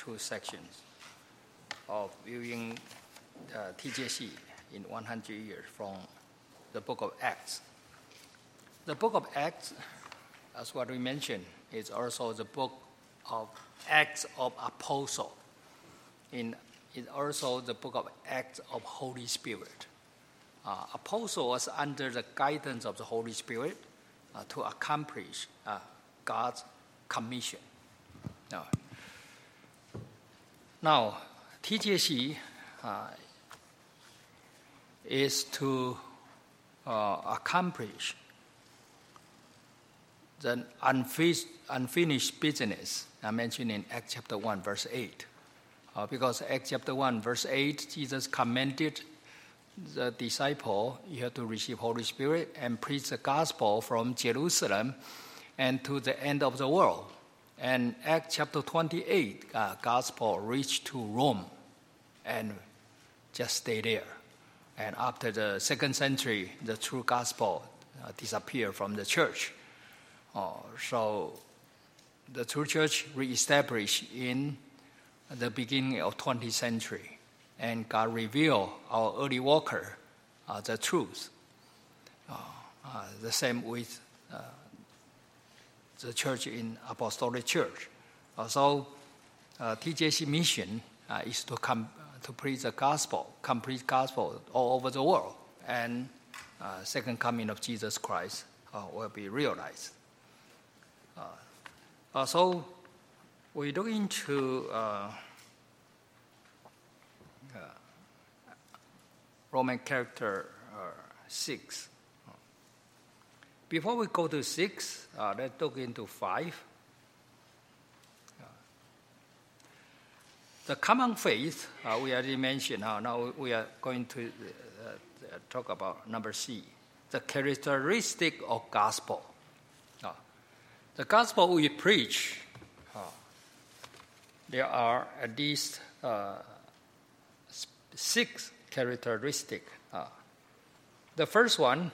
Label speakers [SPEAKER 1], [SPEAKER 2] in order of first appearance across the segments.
[SPEAKER 1] two sections of viewing TJC in 100 years from the book of Acts. The book of Acts, as what we mentioned, is also the book of Acts of Apostle. It's also the book of Acts of Holy Spirit. Apostle was under the guidance of the Holy Spirit to accomplish God's commission. Now, TJC is to accomplish the unfinished business I mentioned in Acts chapter 1, verse 8. Because Acts chapter 1, verse 8, Jesus commanded the disciple, you have to receive Holy Spirit and preach the gospel from Jerusalem and to the end of the world. And Acts chapter 28, gospel reached to Rome and just stay there. And after the 2nd century, the true gospel disappeared from the church. So the true church reestablished in the beginning of 20th century. And God revealed our early worker the truth. The same with the church in Apostolic Church. So TJC mission is to come to preach the gospel, complete gospel all over the world. And second coming of Jesus Christ will be realized. So we look into Roman character 6. Before we go to 6, let's look into 5. The common faith, we already mentioned. Now we are going to talk about number C, the characteristic of gospel. The gospel we preach, there are at least 6 characteristics. The first one,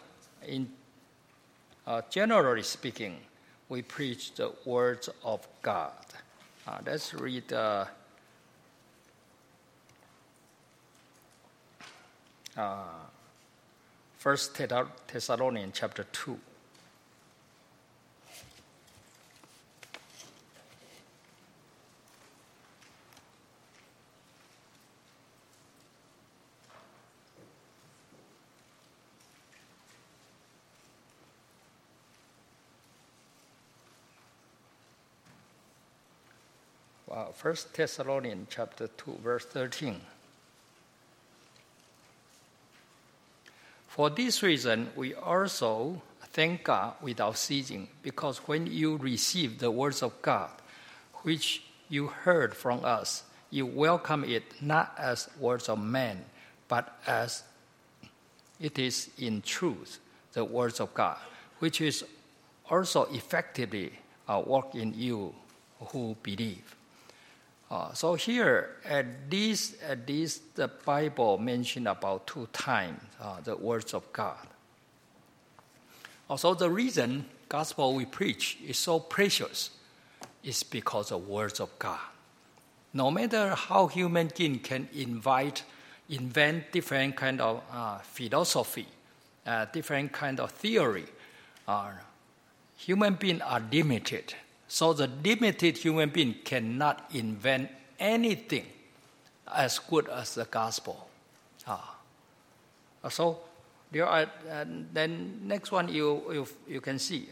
[SPEAKER 1] generally speaking, we preach the words of God. Let's read 1 Thessalonians chapter 2. Wow, 1 Thessalonians chapter 2, verse 13. For this reason, we also thank God without ceasing, because when you received the words of God, which you heard from us, you welcome it not as words of man, but as it is in truth, the words of God, which is also effectively work in you who believe. So here, at least the Bible mentioned about 2 times the words of God. Also, the reason gospel we preach is so precious is because of words of God. No matter how human being can invent different kind of philosophy, different kind of theory, human beings are limited. So the limited human being cannot invent anything as good as the gospel. So there are. Then next one you can see.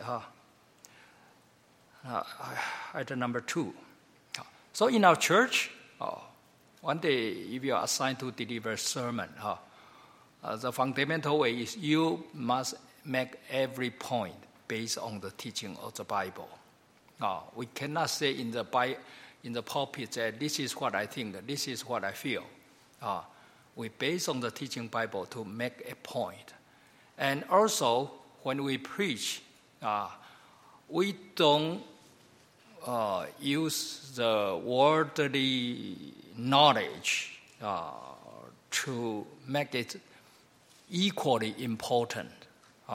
[SPEAKER 1] Item number 2. So in our church, one day if you are assigned to deliver a sermon, the fundamental way is you must make every point based on the teaching of the Bible. We cannot say in the pulpit that this is what I think, this is what I feel. We base on the teaching Bible to make a point. And also, when we preach, we don't use the worldly knowledge to make it equally important,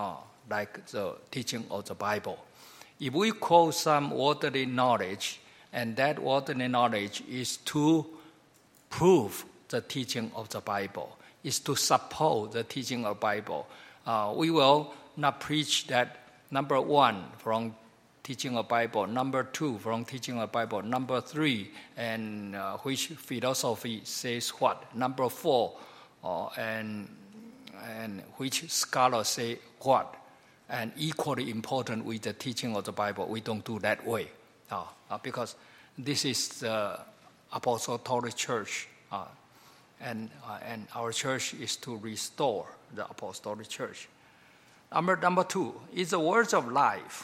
[SPEAKER 1] like the teaching of the Bible. If we quote some worldly knowledge, And that worldly knowledge is to prove the teaching of the Bible, is to support the teaching of the Bible. We will not preach that number one from teaching of Bible, number two from teaching of Bible, number three, and which philosophy says what, number four, and which scholar say what, and equally important with the teaching of the Bible. We don't do that way, because this is the apostolic church, and our church is to restore the apostolic church. Number two is the words of life.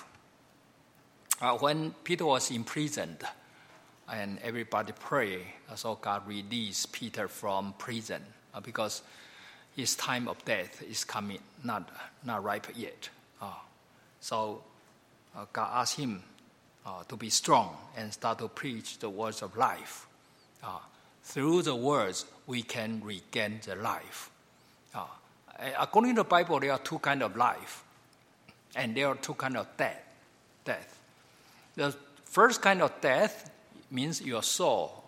[SPEAKER 1] When Peter was imprisoned and everybody prayed, so God released Peter from prison because his time of death is coming, not ripe yet. So God asked him to be strong and start to preach the words of life. Through the words, we can regain the life. According to the Bible, there are two kinds of life, and there are two kinds of death. The first kind of death means your soul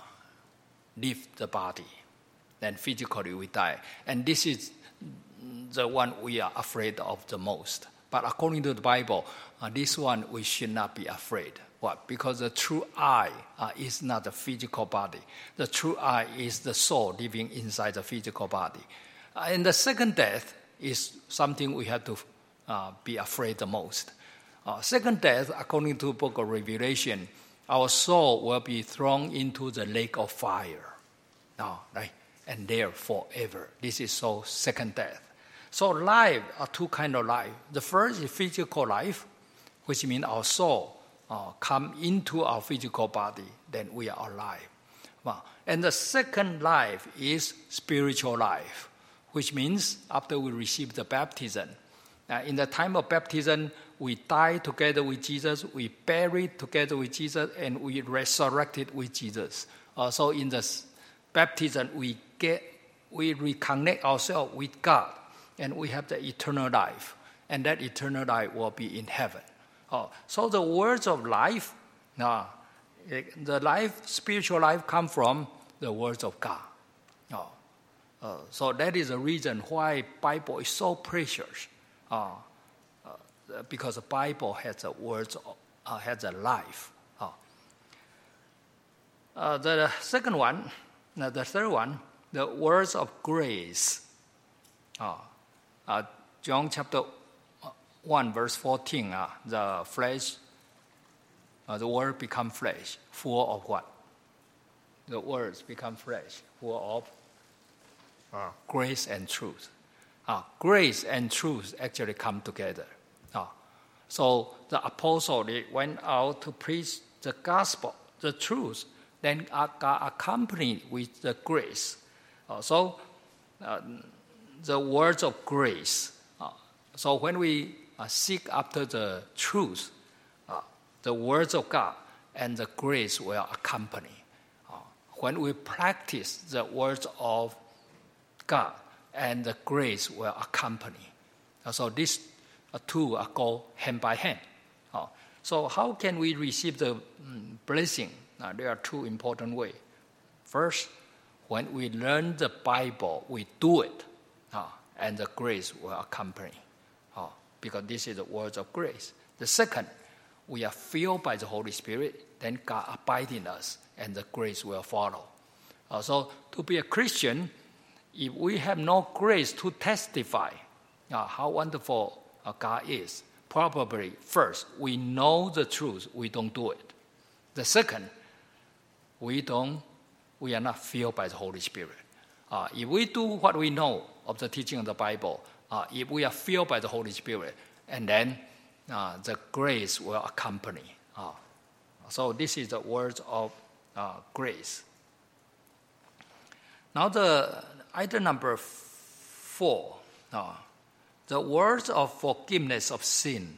[SPEAKER 1] leaves the body, then physically we die. And this is the one we are afraid of the most. But according to the Bible, this one we should not be afraid. What? Because the true I is not the physical body. The true I is the soul living inside the physical body. And the second death is something we have to be afraid the most. Second death, according to the book of Revelation, our soul will be thrown into the lake of fire. Right? And there forever. This is so second death. So life are two kinds of life. The first is physical life, which means our soul come into our physical body, then we are alive. And the second life is spiritual life, which means after we receive the baptism, in the time of baptism, we die together with Jesus, we buried together with Jesus, and we resurrected with Jesus. So in the baptism, we reconnect ourselves with God, and we have the eternal life. And that eternal life will be in heaven. So the words of life, the life, spiritual life, come from the words of God. So that is the reason why Bible is so precious. Because the Bible has the words, has a life. The second one, the third one, the words of grace. John chapter 1, verse 14, the flesh, the word become flesh, full of what? The words become flesh, full of grace and truth. Grace and truth actually come together. So the apostle, they went out to preach the gospel, the truth, then got accompanied with the grace. So the words of grace. So when we seek after the truth, the words of God and the grace will accompany. When we practice the words of God, and the grace will accompany. So these two go hand by hand. So how can we receive the blessing? There are two important ways. First, when we learn the Bible, we do it, and the grace will accompany, because this is the words of grace. The second, we are filled by the Holy Spirit, then God abides in us, and the grace will follow. So to be a Christian, if we have no grace to testify how wonderful God is, probably first, we know the truth, we don't do it. The second, we are not filled by the Holy Spirit. If we do what we know of the teaching of the Bible, if we are filled by the Holy Spirit, and then the grace will accompany. So this is the words of grace. Now the item number 4, the words of forgiveness of sin.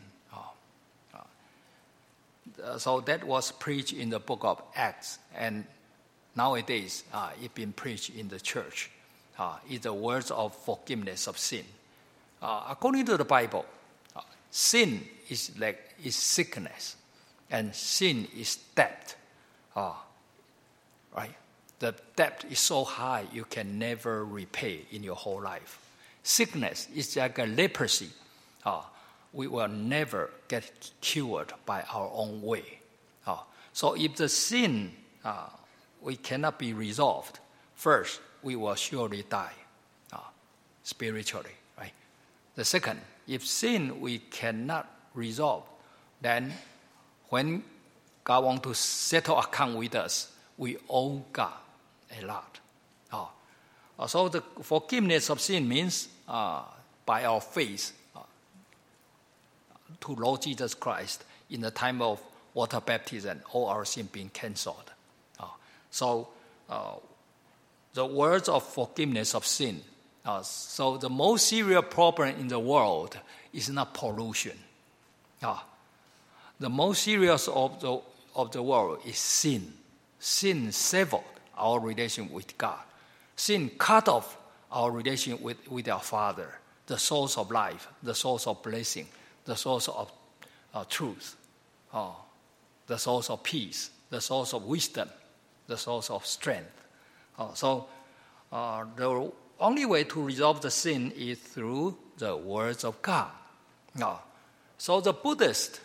[SPEAKER 1] So that was preached in the book of Acts, and nowadays it's been preached in the church. It's the words of forgiveness of sin. According to the Bible, sin is sickness, and sin is death. Right? The debt is so high you can never repay in your whole life. Sickness is like a leprosy. We will never get cured by our own way. So if the sin we cannot be resolved, first, we will surely die spiritually. Right? The second, if sin we cannot resolve, then when God wants to settle account with us, we owe God a lot. So the forgiveness of sin means by our faith to Lord Jesus Christ in the time of water baptism, all our sin being cancelled. So the words of forgiveness of sin. So the most serious problem in the world is not pollution. The most serious of the world is sin. Sin severed our relation with God. Sin cut off our relation with our Father, the source of life, the source of blessing, the source of truth, the source of peace, the source of wisdom, the source of strength. So the only way to resolve the sin is through the words of God. So the Buddhist,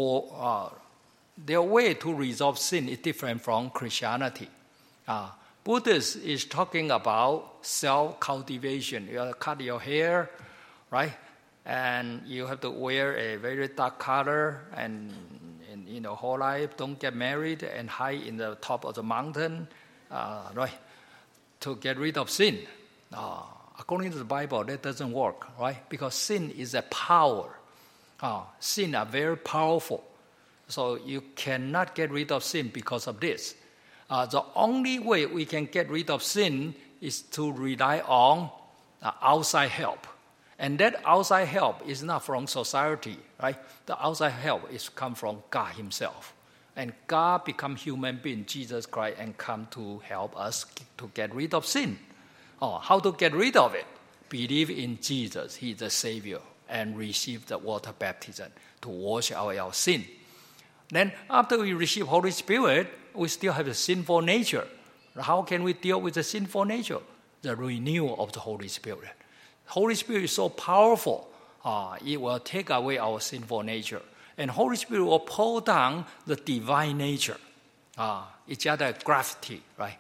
[SPEAKER 1] their way to resolve sin is different from Christianity. Buddhist is talking about self-cultivation. You have to cut your hair, right? And you have to wear a very dark color and whole life, don't get married and hide in the top of the mountain, right? To get rid of sin. According to the Bible, that doesn't work, right? Because sin is a power. Sin are very powerful. So you cannot get rid of sin because of this. The only way we can get rid of sin is to rely on outside help. And that outside help is not from society, right? The outside help is come from God himself. And God become human being, Jesus Christ, and come to help us to get rid of sin. How to get rid of it? Believe in Jesus, he is the Savior, and receive the water baptism to wash away our sin. Then after we receive Holy Spirit, we still have a sinful nature. How can we deal with the sinful nature? The renewal of the Holy Spirit. Holy Spirit is so powerful. It will take away our sinful nature. And Holy Spirit will pull down the divine nature. It's just a grafting, right?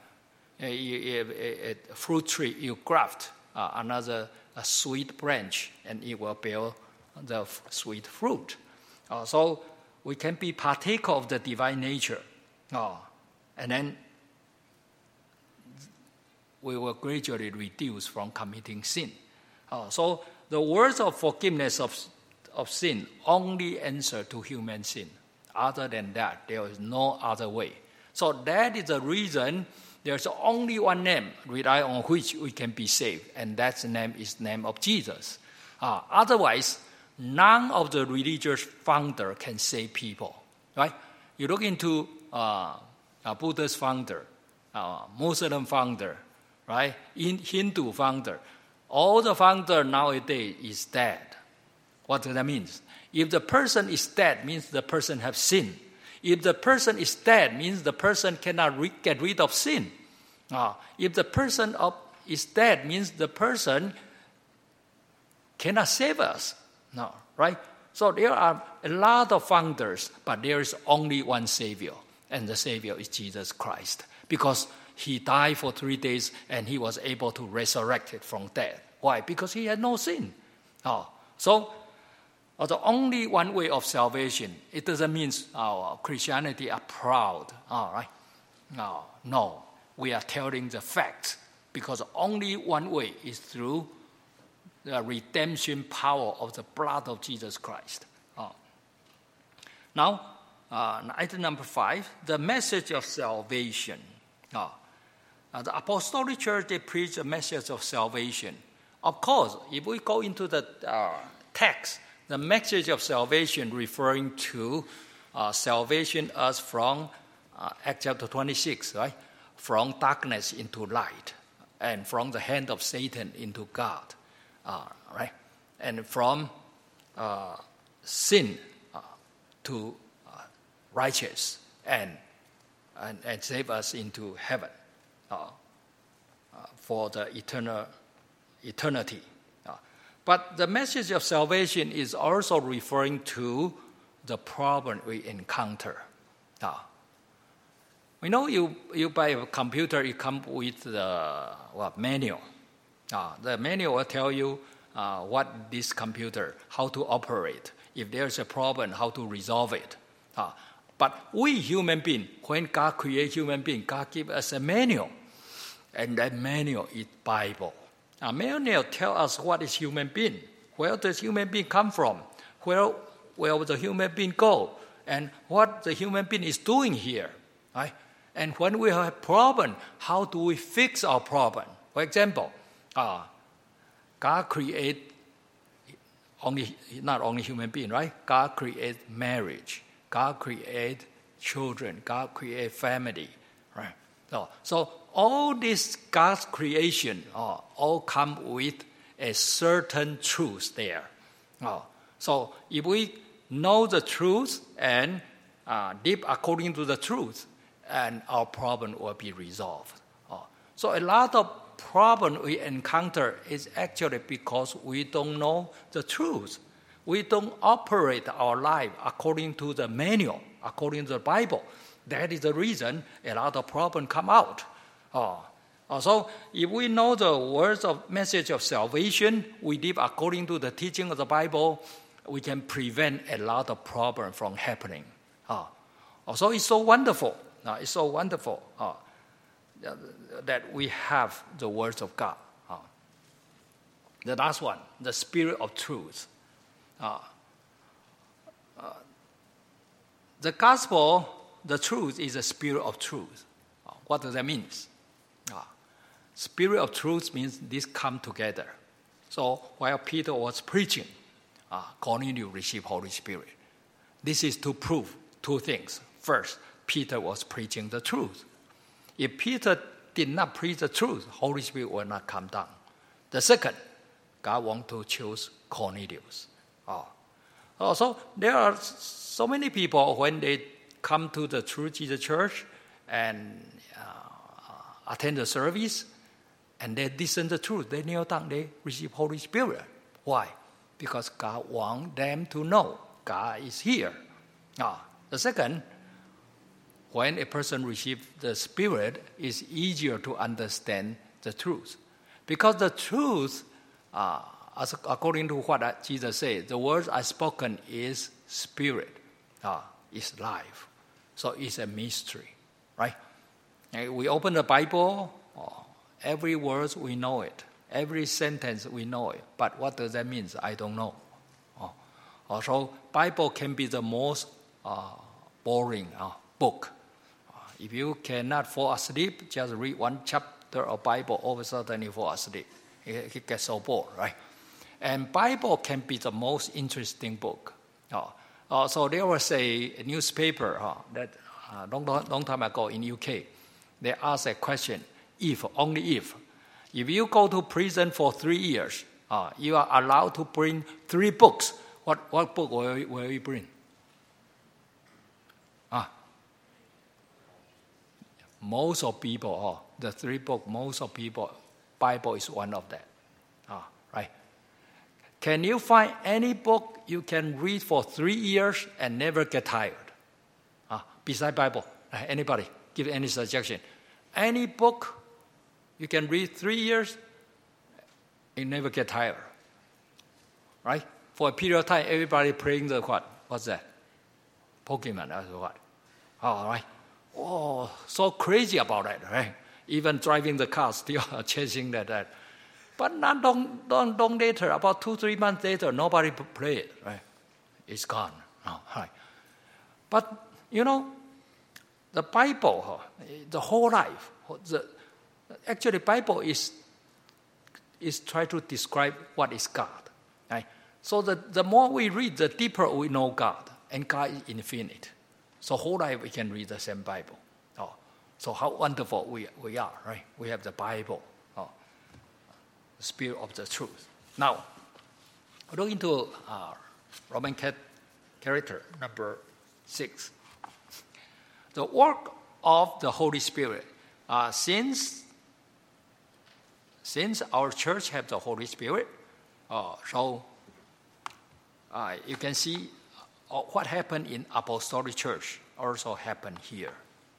[SPEAKER 1] A fruit tree, you graft a sweet branch, and it will bear the sweet fruit. So we can be partaker of the divine nature. And then we will gradually reduce from committing sin. So the words of forgiveness of sin only answer to human sin. Other than that, there is no other way. So that is the reason there's only one name rely on which we can be saved, and that name is the name of Jesus. Otherwise, none of the religious founder can save people. Right? You look into Buddha's founder, Muslim founder, right? Hindu founder. All the founder nowadays is dead. What does that mean? If the person is dead, means the person has sinned. If the person is dead, means the person cannot get rid of sin. If the person is dead, means the person cannot save us. No, right? So there are a lot of founders, but there is only one Savior, and the Savior is Jesus Christ, because he died for 3 days and he was able to resurrect it from death. Why? Because he had no sin. So the only one way of salvation. It doesn't mean Christianity are proud. Right? No, we are telling the facts, because only one way is through the redemption power of the blood of Jesus Christ. Now, item number 5, the message of salvation. The Apostolic Church, they preach a message of salvation. Of course, if we go into the text, the message of salvation referring to salvation us from Acts chapter 26, right? From darkness into light, and from the hand of Satan into God, right? And from sin to righteous, and and save us into heaven for the eternity. But the message of salvation is also referring to the problem we encounter. We know you buy a computer, it comes with the manual. The manual will tell you what this computer, how to operate. If there's a problem, how to resolve it. But we human beings, when God created human beings, God gave us a manual. And that manual is Bible. Manual tells us what is human being. Where does human being come from? Where will the human being go? And what the human being is doing here. Right? And when we have a problem, how do we fix our problem? For example, God created not only human being, right? God created marriage. God created children. God created family, right? So all this God's creation all come with a certain truth there. So if we know the truth and live according to the truth, and our problem will be resolved. So a lot of problem we encounter is actually because we don't know the truth. We don't operate our life according to the manual, according to the Bible. That is the reason a lot of problems come out. So if we know the words of message of salvation, we live according to the teaching of the Bible, we can prevent a lot of problems from happening. So it's so wonderful. It's so wonderful that we have the words of God. The last one, the spirit of truth. The gospel, the truth, is a spirit of truth. What does that mean? Spirit of truth means this come together. So while Peter was preaching, Cornelius received Holy Spirit. This is to prove two things. First, Peter was preaching the truth. If Peter did not preach the truth, Holy Spirit will not come down. The second, God wants to choose Cornelius. So there are so many people when they come to the True Jesus Church and attend the service, and they listen to the truth. They kneel down, they receive Holy Spirit. Why? Because God wants them to know God is here. The second, when a person receives the Spirit, it's easier to understand the truth. Because the truth, according to what Jesus said, the words I spoken is Spirit, is life. So it's a mystery, right? And we open the Bible, every word we know it. Every sentence we know it. But what does that mean? I don't know. So Bible can be the most boring book. If you cannot fall asleep, just read one chapter of Bible, all of a sudden you fall asleep. It gets so bored, right? And Bible can be the most interesting book. So there was a newspaper that long time ago in UK. They asked a question, only if you go to prison for 3 years, you are allowed to bring 3 books. What book will you bring? Most of people, the 3 books, most of people, Bible is one of them. Right? Can you find any book you can read for 3 years and never get tired? Besides Bible, anybody give any suggestion? Any book you can read 3 years, you never get tired. Right? For a period of time, everybody playing the what? What's that? Pokemon, that's what? Right? Oh, so crazy about that, right? Even driving the car, still chasing that. But not long later, about 2-3 months later, nobody play it, right? It's gone. Right? But, the Bible, the whole life, actually Bible is trying to describe what is God, right? So the more we read, the deeper we know God, and God is infinite. So whole life we can read the same Bible. So how wonderful we are, right? We have the Bible, the spirit of the truth. Now, look into Roman character number 6. The work of the Holy Spirit. Since our church have the Holy Spirit, so you can see what happened in Apostolic Church also happened here.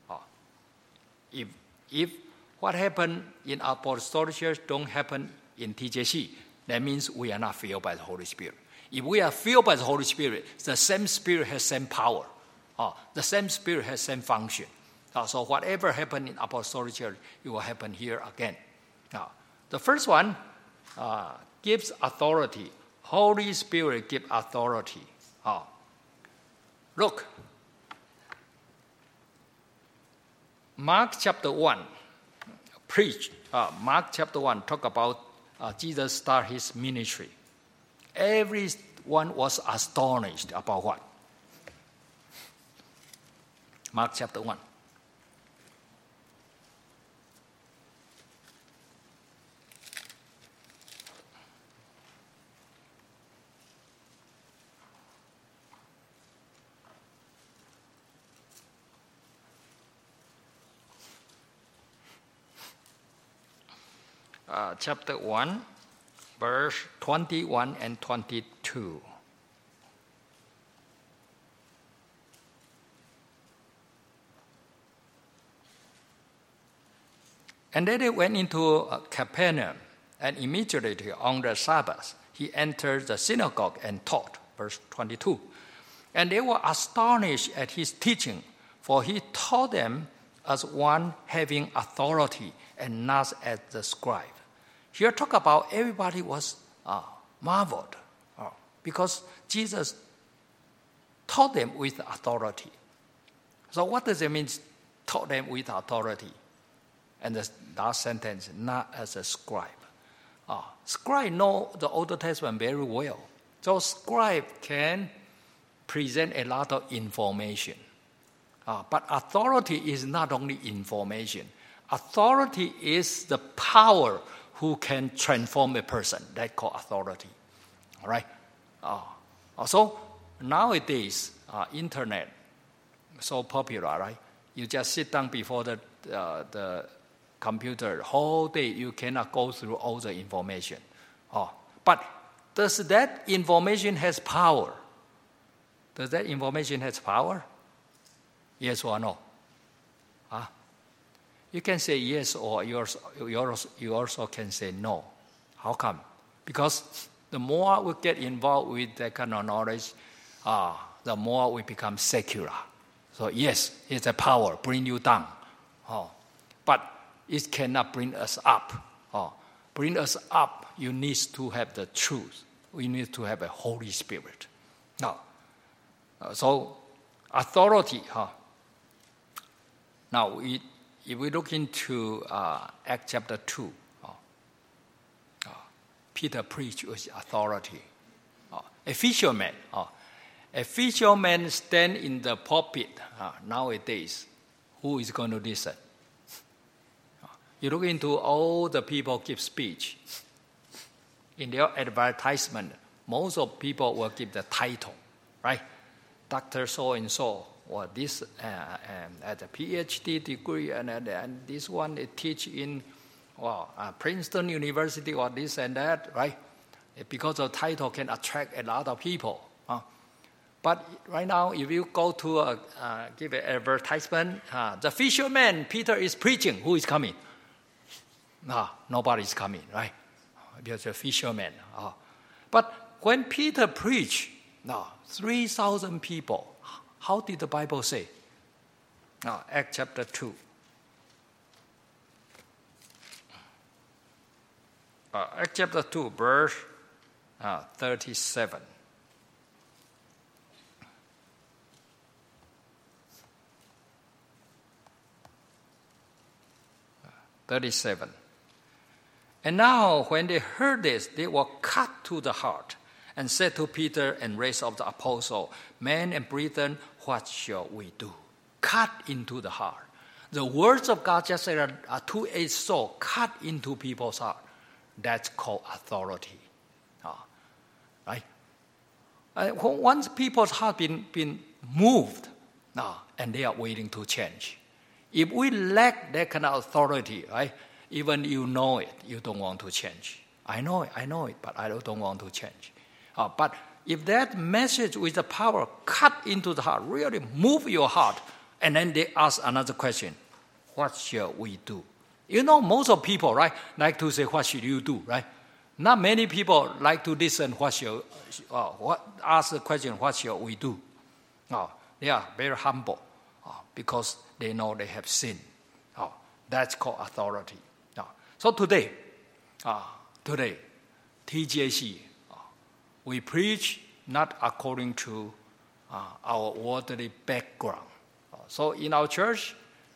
[SPEAKER 1] If what happened in Apostolic Church don't happen in TJC, that means we are not filled by the Holy Spirit. If we are filled by the Holy Spirit, the same Spirit has same power. The same Spirit has same function. So whatever happened in Apostolic Church, it will happen here again. The first one gives authority. Holy Spirit gives authority. Look, Mark chapter 1 Mark chapter 1 talk about Jesus start his ministry. Everyone was astonished about what? Mark chapter 1. Chapter 1, verse 21 and 22. And then they went into Capernaum, and immediately on the Sabbath, he entered the synagogue and taught. Verse 22. And they were astonished at his teaching, for he taught them as one having authority and not as the scribe. Here talk about everybody was marveled because Jesus taught them with authority. So what does it mean, taught them with authority? And the last sentence, not as a scribe. Scribe know the Old Testament very well. So scribe can present a lot of information. But authority is not only information. Authority is the power who can transform a person. That's called authority. All right? So nowadays, internet so popular, right? You just sit down before the computer the whole day. You cannot go through all the information. But does that information has power? Does that information has power? Yes or no? You can say yes, or you also can say no. How come? Because the more we get involved with that kind of knowledge, the more we become secular. So yes, it's a power, bring you down. But it cannot bring us up. Bring us up, you need to have the truth. We need to have a Holy Spirit. Now, so authority. Now, if we look into Acts chapter 2, Peter preached with authority. A fisherman stand in the pulpit nowadays. Who is going to listen? You look into all the people give speech. In their advertisement, most of people will give the title, right? Dr. So-and-so, or this at a PhD degree, and this one they teach in Princeton University, or this and that, right? Because the title can attract a lot of people. But right now, if you go to give an advertisement, the fisherman, Peter is preaching, who is coming? Nobody is coming, right? Because the fisherman. But when Peter preached, 3,000 people. How did the Bible say? Acts chapter 2. Acts chapter 2, verse 37. And now when they heard this, they were cut to the heart, and said to Peter and rest of the apostles, Men and brethren, what shall we do? Cut into the heart. The words of God just like a two-edged sword cut into people's heart. That's called authority. Right? Once people's heart been moved, and they are waiting to change. If we lack that kind of authority, right? Even you know it, you don't want to change. I know it, but I don't want to change. But if that message with the power cut into the heart, really move your heart, and then they ask another question, what shall we do? You know, most of people, right, like to say, what should you do, right? Not many people like to listen, ask the question, what shall we do? They are very humble because they know they have sinned. That's called authority. So today, TJC, we preach not according to our worldly background. So in our church,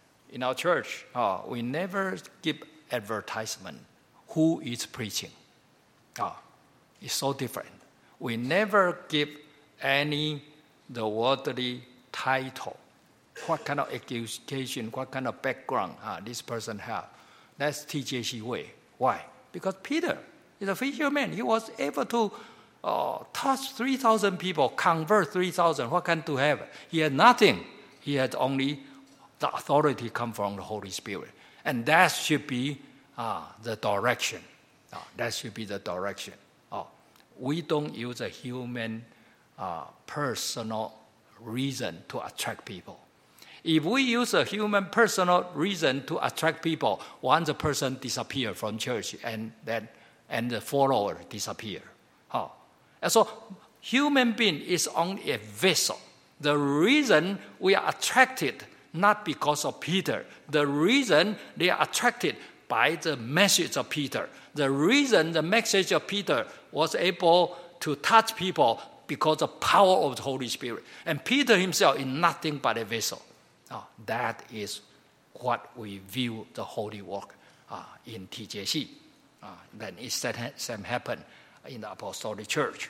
[SPEAKER 1] we never give advertisement who is preaching. It's so different. We never give the worldly title. What kind of education, what kind of background this person have. That's TJC way. Why? Because Peter is a fisherman. He was able to touch 3,000 people, convert 3,000. What kind to have? He had nothing. He had only the authority come from the Holy Spirit. And that should be the direction. That should be the direction. We don't use a human personal reason to attract people. If we use a human personal reason to attract people, once a person disappears from church and the follower disappear. And so human being is only a vessel. The reason we are attracted, not because of Peter. The reason they are attracted by the message of Peter. The reason the message of Peter was able to touch people because of the power of the Holy Spirit. And Peter himself is nothing but a vessel. That is what we view the holy work in TJC. Then it same happen in the Apostolic Church.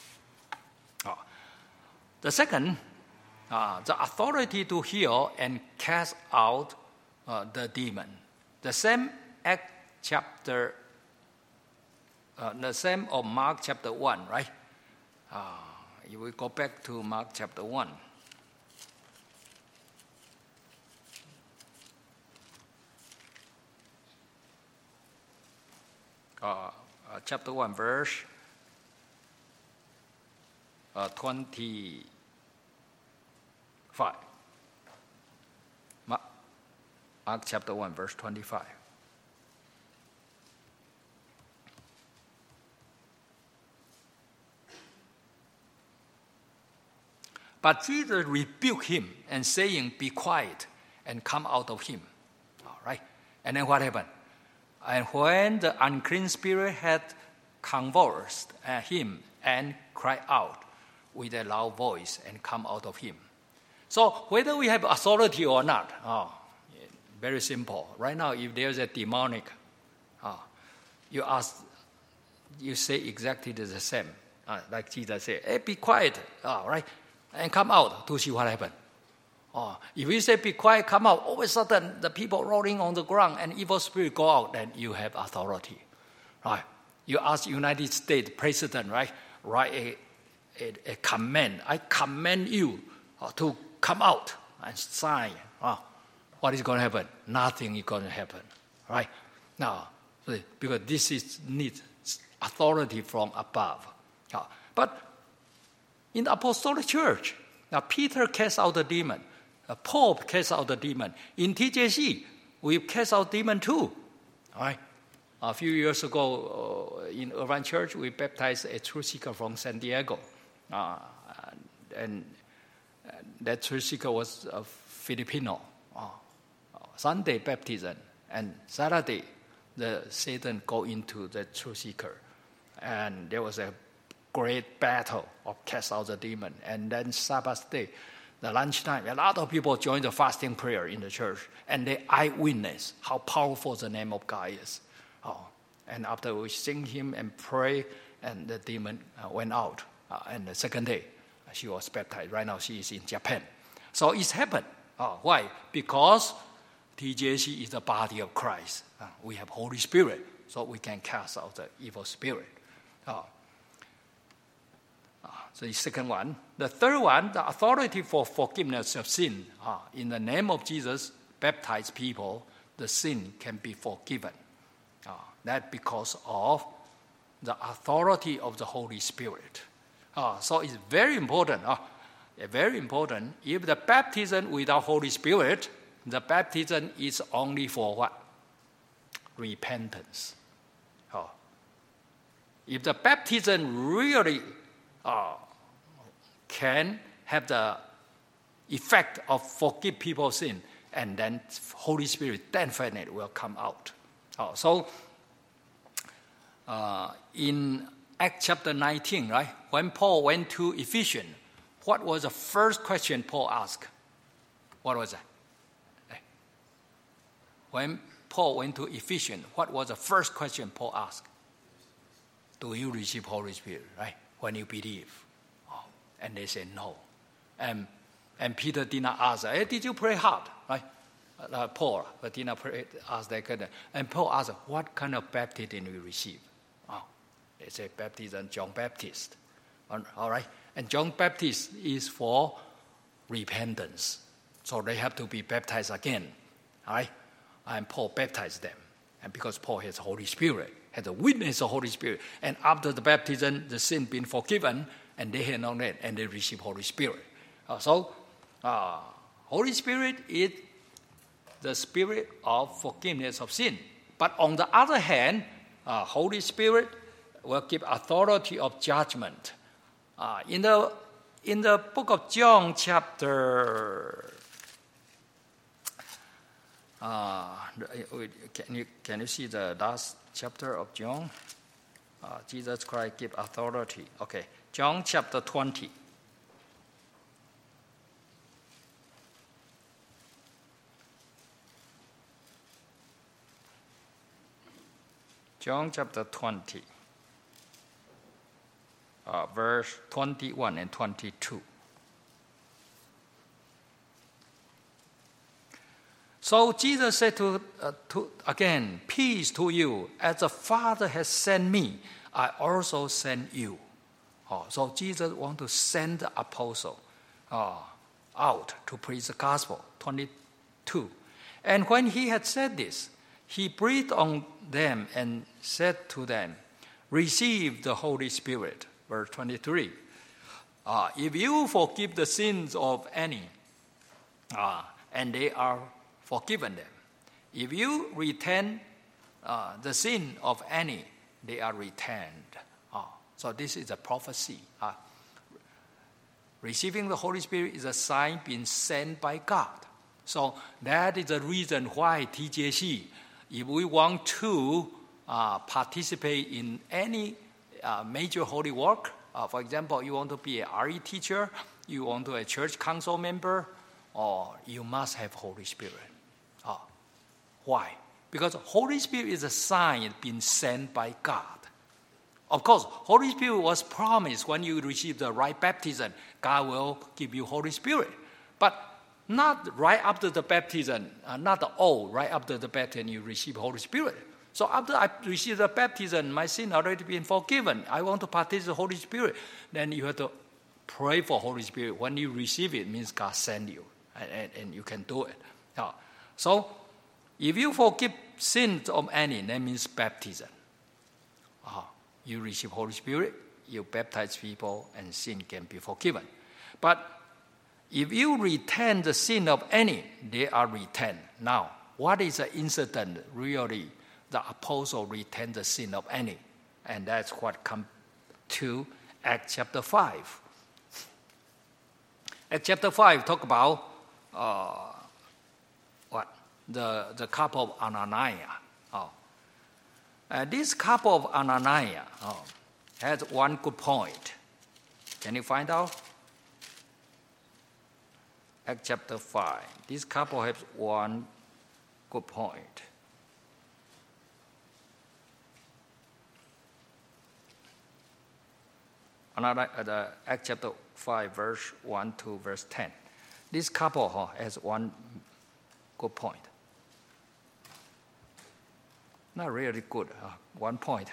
[SPEAKER 1] The second, the authority to heal and cast out the demon. The same Act chapter, the same of Mark chapter 1, right? If we go back to Mark chapter 1. Chapter 1, verse 25. Mark chapter 1, verse 25. But Jesus rebuked him and saying, be quiet and come out of him. All right. And then what happened? And when the unclean spirit had convulsed him and cried out with a loud voice and come out of him. So whether we have authority or not, very simple. Right now, if there's a demonic, you say exactly the same. Like Jesus said, hey, be quiet, right? And come out to see what happened. If you say be quiet, come out, all of a sudden the people rolling on the ground and evil spirit go out, then you have authority. Right? You ask United States President, right? Write a command. I command you to come out and sign. What is going to happen? Nothing is going to happen. Right? Now, because this needs authority from above. But in the Apostolic Church, now Peter cast out the demon. Paul cast out the demon. In TJC, we cast out demon too. All right. A few years ago, in Irvine Church, we baptized a truth seeker from San Diego. And that truth seeker was a Filipino. Sunday baptism. And Saturday, the Satan go into the truth seeker. And there was a great battle of cast out the demon. And then Sabbath day, the lunchtime, a lot of people joined the fasting prayer in the church. And they eyewitness how powerful the name of God is. And after we sing hymn and pray, and the demon went out. And the second day, she was baptized. Right now, she is in Japan. So it's happened. Why? Because TJC is the body of Christ. We have Holy Spirit, so we can cast out the evil spirit. So the second one. The third one, the authority for forgiveness of sin. In the name of Jesus, baptize people, the sin can be forgiven. That because of the authority of the Holy Spirit. So it's very important. Very important. If the baptism without Holy Spirit, the baptism is only for what? Repentance. If the baptism really can have the effect of forgive people's sin, and then Holy Spirit definitely will come out. So in Acts chapter 19, right, when Paul went to Ephesians, what was the first question Paul asked? What was that? When Paul went to Ephesians, what was the first question Paul asked? Do you receive Holy Spirit, right? When you believe. And they said no. And Peter did not ask, did you pray hard, right? Paul did not ask that question. And Paul asked, what kind of baptism you receive? They say baptism, John Baptist. All right? And John Baptist is for repentance. So they have to be baptized again. All right? And Paul baptized them. And because Paul has the Holy Spirit, had the witness of the Holy Spirit, and after the baptism, the sin been forgiven, and they had known that, and they receive Holy Spirit. Holy Spirit is the spirit of forgiveness of sin. But on the other hand, Holy Spirit will give authority of judgment. In the book of John, chapter, can you see the last chapter of John? Jesus Christ give authority. Okay, John chapter 20. John chapter 20. Verse 21 and 22. So Jesus said again, peace to you. As the Father has sent me, I also send you. So Jesus wants to send the apostle out to preach the gospel. 22. And when he had said this, he breathed on them and said to them, receive the Holy Spirit. Verse 23. If you forgive the sins of any, and they are forgiven them. If you retain the sin of any, they are retained. So this is a prophecy. Receiving the Holy Spirit is a sign being sent by God. So that is the reason why TJC, if we want to participate in any major holy work, for example, you want to be a RE teacher, you want to be a church council member, or you must have Holy Spirit. Why? Because Holy Spirit is a sign being sent by God. Of course, Holy Spirit was promised when you receive the right baptism, God will give you Holy Spirit. But not right after the baptism, right after the baptism you receive Holy Spirit. So after I receive the baptism, my sin already been forgiven. I want to participate in the Holy Spirit. Then you have to pray for Holy Spirit. When you receive it means God send you, and you can do it. So if you forgive sins of any, that means baptism. You receive Holy Spirit, you baptize people, and sin can be forgiven. But if you retain the sin of any, they are retained. Now, what is the incident really? The apostle retained the sin of any. And that's what comes to Acts chapter 5. Acts chapter 5 talk about the couple of Ananias. This couple of Ananias has one good point. Can you find out? Acts chapter 5. This couple has one good point. Acts chapter 5, verse 1 to verse 10. This couple has one good point. Not really good, one point.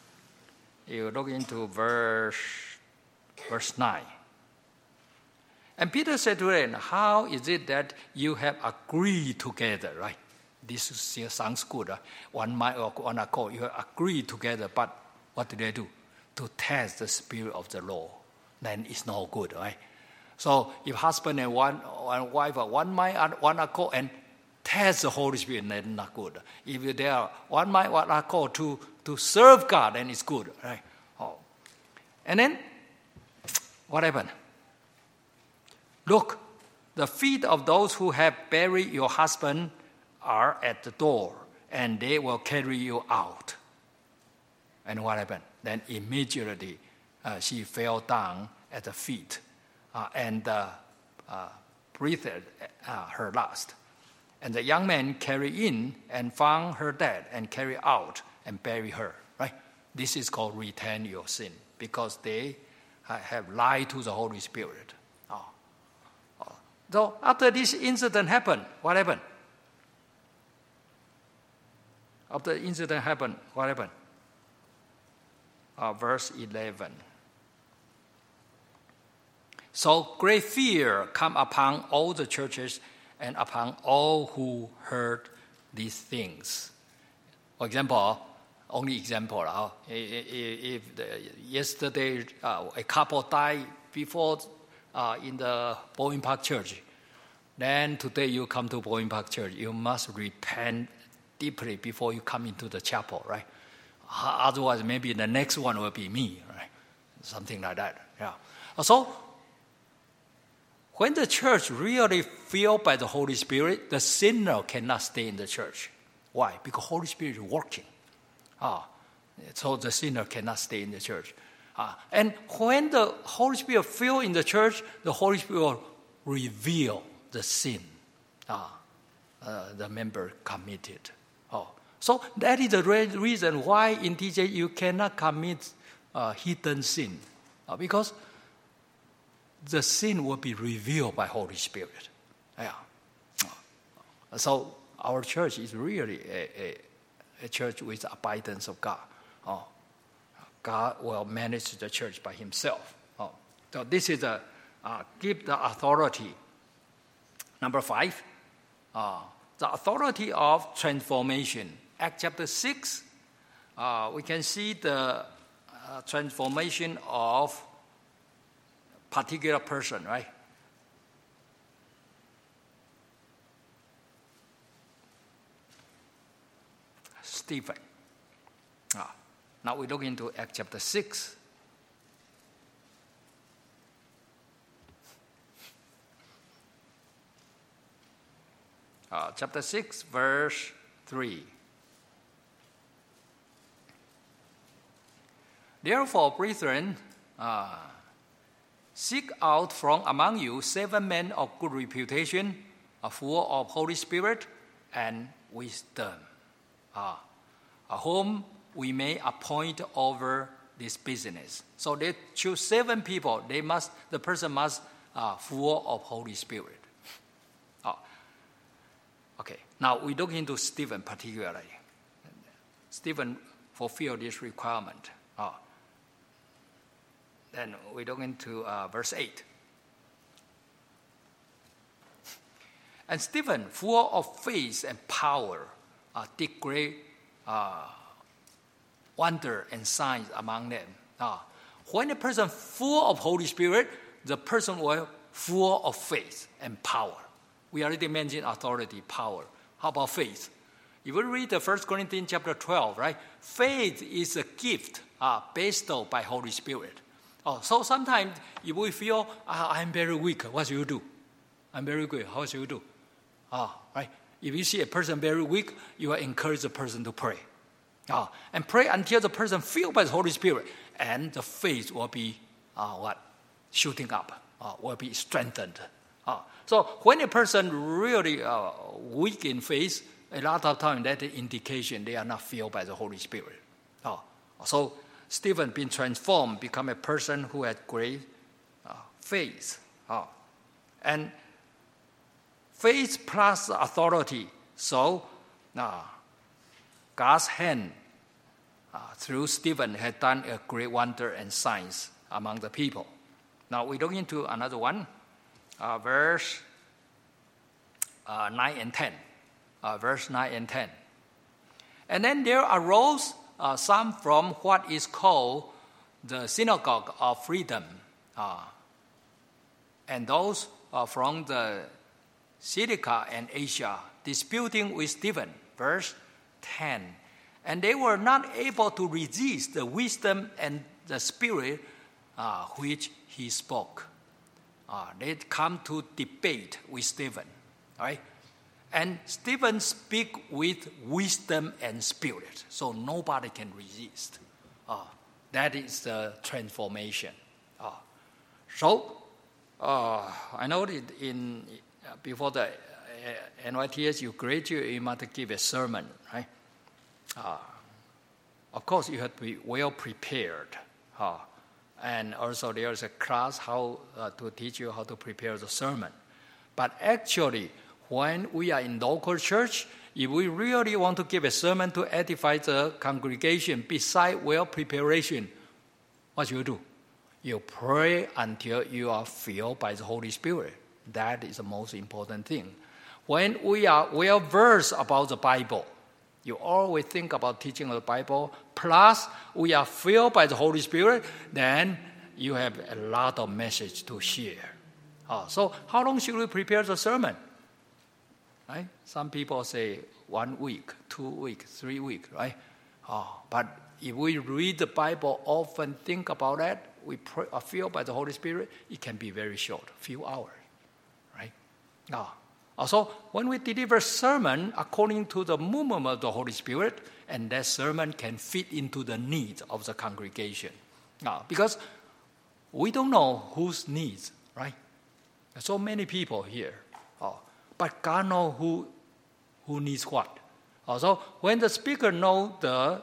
[SPEAKER 1] You look into verse 9. And Peter said to them, how is it that you have agreed together, right? This sounds good. One mind or one accord. You have agreed together, but what do they do? To test the spirit of the law. Then it's no good, right? So if husband and one wife are one mind, one accord, and test the Holy Spirit, then not good. If they are one mind, one accord to serve God, then it's good, right? Oh. And then, what happened? Look, the feet of those who have buried your husband are at the door, and they will carry you out. And what happened? Then immediately she fell down at the feet and breathed her last. And the young man carried in and found her dead and carried out and buried her. Right? This is called retain your sin, because they have lied to the Holy Spirit. So after this incident happened, what happened? After the incident happened, what happened? Verse 11. So great fear come upon all the churches and upon all who heard these things. For example, only example, if yesterday a couple died before in the Bowen Park Church, then today you come to Bowen Park Church, you must repent deeply before you come into the chapel, right? Otherwise, maybe the next one will be me, right? Something like that. Yeah. So, when the church really filled by the Holy Spirit, the sinner cannot stay in the church. Why? Because Holy Spirit is working. So the sinner cannot stay in the church. And when the Holy Spirit fills in the church, the Holy Spirit will reveal the sin the member committed. So that is the reason why in TJ you cannot commit hidden sin, because the sin will be revealed by Holy Spirit. Yeah. So our church is really a church with abundance of God. God will manage the church by himself. So this is give the authority. Number 5, the authority of transformation. Acts chapter 6, we can see the transformation of particular person, right? Stephen. Now we look into Acts chapter 6. Chapter 6, verse 3. Therefore, brethren, seek out from among you 7 men of good reputation, full of Holy Spirit and wisdom, whom we may appoint over this business. So they choose 7 people. The person must full of Holy Spirit. Okay. Now we look into Stephen particularly. Stephen fulfilled this requirement. Then we look into verse 8. And Stephen, full of faith and power, did great wonder and signs among them. When a person full of Holy Spirit, the person will full of faith and power. We already mentioned authority, power. How about faith? If you read the 1 Corinthians chapter 12, right? Faith is a gift bestowed by Holy Spirit. So sometimes if we feel, I'm very weak, what should you do? I'm very good, how should you do? Right? If you see a person very weak, you will encourage the person to pray. And pray until the person filled by the Holy Spirit, and the faith will be shooting up, will be strengthened. So when a person really weak in faith, a lot of time that's the indication they are not filled by the Holy Spirit. So Stephen been transformed, become a person who had great faith. And faith plus authority. So God's hand through Stephen had done a great wonder and signs among the people. Now we look into another one. verse 9 and 10. Verse 9 and 10. And then there arose some from what is called the synagogue of freedom, and those from the Cilicia and Asia, disputing with Stephen. Verse 10. And they were not able to resist the wisdom and the spirit which he spoke. They come to debate with Stephen, right? And Stephen speak with wisdom and spirit, so nobody can resist. That is the transformation. I know that before the NYTS, you graduate, you must give a sermon, right? Of course, you have to be well prepared. And also there is a class how to teach you how to prepare the sermon. But actually, when we are in local church, if we really want to give a sermon to edify the congregation, besides well preparation, what you do? You pray until you are filled by the Holy Spirit. That is the most important thing. When we are well versed about the Bible, you always think about teaching the Bible, plus we are filled by the Holy Spirit, then you have a lot of message to share. So how long should we prepare the sermon? Right? Some people say 1 week, 2 weeks, 3 weeks, right? But if we read the Bible often, think about that, we are filled by the Holy Spirit, it can be very short, few hours, right? Also, when we deliver sermon according to the movement of the Holy Spirit, and that sermon can fit into the needs of the congregation. Because we don't know whose needs, right? There's so many people here. But God knows who needs what. Also, when the speaker knows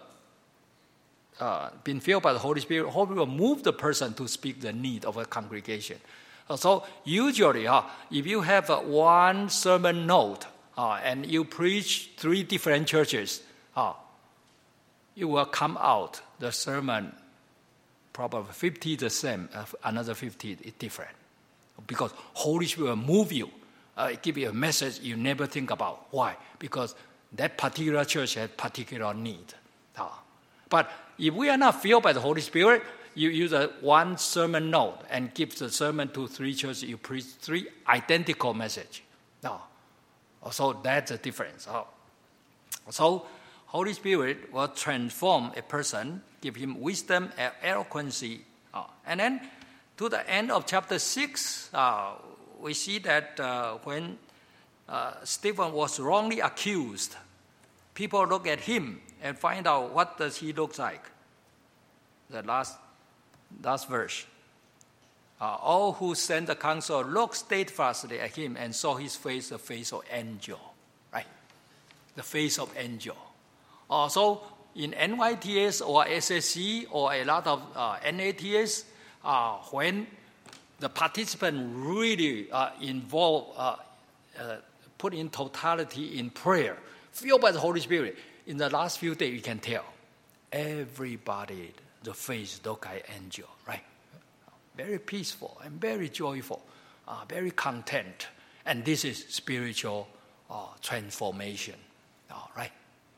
[SPEAKER 1] being filled by the Holy Spirit, Holy Spirit will move the person to speak the need of a congregation. So usually, if you have one sermon note and you preach 3 different churches, you will come out, the sermon, probably 50 the same, another 50 is different. Because Holy Spirit will move you, give you a message you never think about. Why? Because that particular church has particular need. But if we are not filled by the Holy Spirit, you use one sermon note and give the sermon to 3 churches, you preach 3 identical messages. So that's the difference. So Holy Spirit will transform a person, give him wisdom and eloquency. And then to the end of chapter 6, we see that when Stephen was wrongly accused, people look at him and find out what does he look like. The last verse. All who sent the counsel looked steadfastly at him and saw his face, the face of angel. Right? The face of angel. So in NYTS or SSC or a lot of NATS, when the participant really involved, put in totality in prayer, filled by the Holy Spirit, in the last few days you can tell everybody, the face look like angel, right? Very peaceful and very joyful, very content. And this is spiritual transformation, right?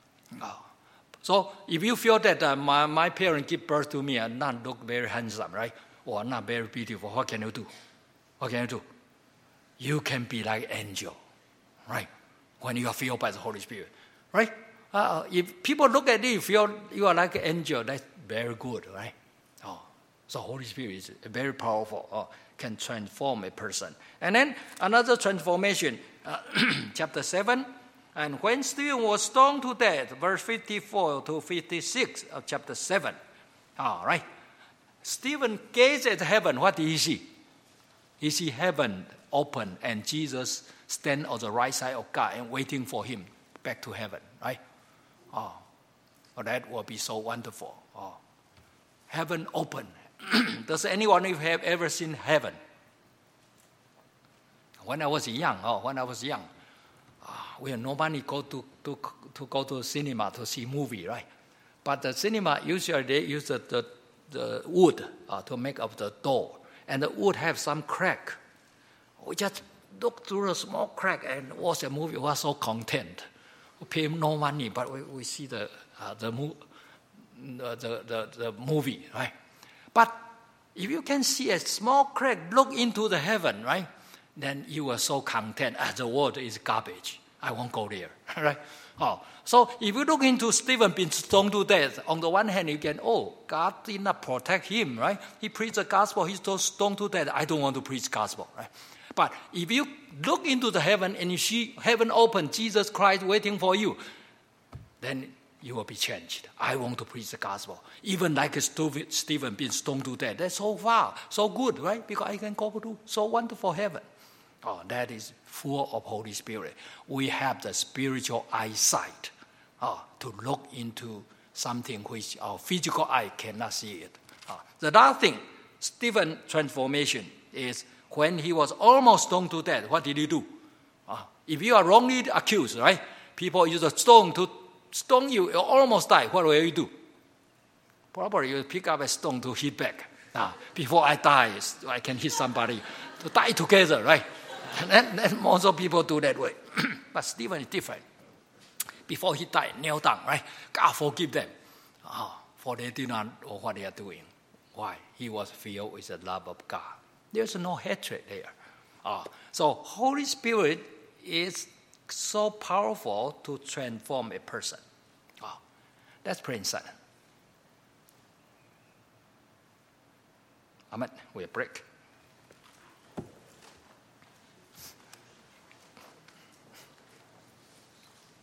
[SPEAKER 1] So if you feel that my parents give birth to me and not look very handsome, right? Or not very beautiful, what can you do? What can you do? You can be like angel, right? When you are filled by the Holy Spirit, right? If people look at you, feel you are like an angel, that's very good, right? So Holy Spirit is very powerful, can transform a person. And then another transformation, chapter 7, and when Stephen was stoned to death, verse 54 to 56 of chapter 7. Right? Stephen gazed at heaven. What did he see? He see heaven open and Jesus stand on the right side of God and waiting for him back to heaven. Right? That will be so wonderful. Heaven open. Does anyone have ever seen heaven? When I was young, we had no money to go to cinema to see movie, right? But the cinema usually they use the wood to make up the door, and the wood have some crack. We just look through a small crack and watch a movie. We are so content. We pay no money, but we see the movie, right? But if you can see a small crack, look into the heaven, right? Then you are so content. The world is garbage. I won't go there, right? So if you look into Stephen being stoned to death, on the one hand you can, God did not protect him, right? He preached the gospel, he's stoned to death. I don't want to preach gospel, right? But if you look into the heaven and you see heaven open, Jesus Christ waiting for you, then you will be changed. I want to preach the gospel. Even like Stephen being stoned to death. That's so far, so good, right? Because I can go to so wonderful heaven. That is full of Holy Spirit. We have the spiritual eyesight to look into something which our physical eye cannot see it. The last thing, Stephen's transformation is when he was almost stoned to death, what did he do? If you are wrongly accused, right? People use a stone to stone you, you almost die. What will you do? Probably you pick up a stone to hit back. Before I die, I can hit somebody to die together, right? And then most of people do that way. But Stephen is different. Before he died, kneel down, right? God forgive them. For they do not know what they are doing. Why? He was filled with the love of God. There's no hatred there. So Holy Spirit is so powerful to transform a person. Let's pray in silence. Amen. We'll break.